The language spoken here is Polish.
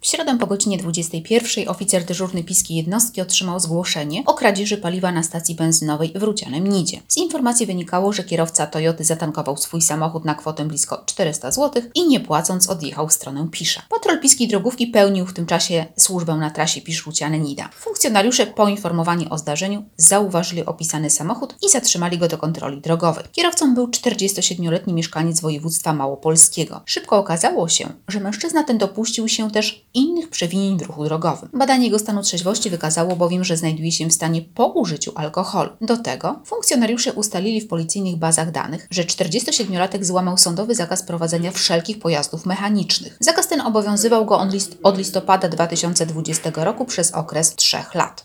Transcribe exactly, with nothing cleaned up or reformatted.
W środę po godzinie dwudziestej pierwszej oficer dyżurny piskiej jednostki otrzymał zgłoszenie o kradzieży paliwa na stacji benzynowej w Rucianem Nidzie. Z informacji wynikało, że kierowca Toyoty zatankował swój samochód na kwotę blisko czterysta złotych i nie płacąc odjechał w stronę Pisza. Patrol piskiej drogówki pełnił w tym czasie służbę na trasie Pisz-Ruciane-Nida. Funkcjonariusze poinformowani o zdarzeniu zauważyli opisany samochód i zatrzymali go do kontroli drogowej. Kierowcą był czterdziestosiedmioletni mieszkaniec województwa małopolskiego. Szybko okazało się, że mężczyzna ten dopuścił się też innych przewinień w ruchu drogowym. Badanie jego stanu trzeźwości wykazało bowiem, że znajduje się w stanie po użyciu alkoholu. Do tego funkcjonariusze ustalili w policyjnych bazach danych, że czterdziestosiedmiolatek złamał sądowy zakaz prowadzenia wszelkich pojazdów mechanicznych. Zakaz ten obowiązywał go od, list od listopada dwa tysiące dwudziestego roku przez okres trzech lat.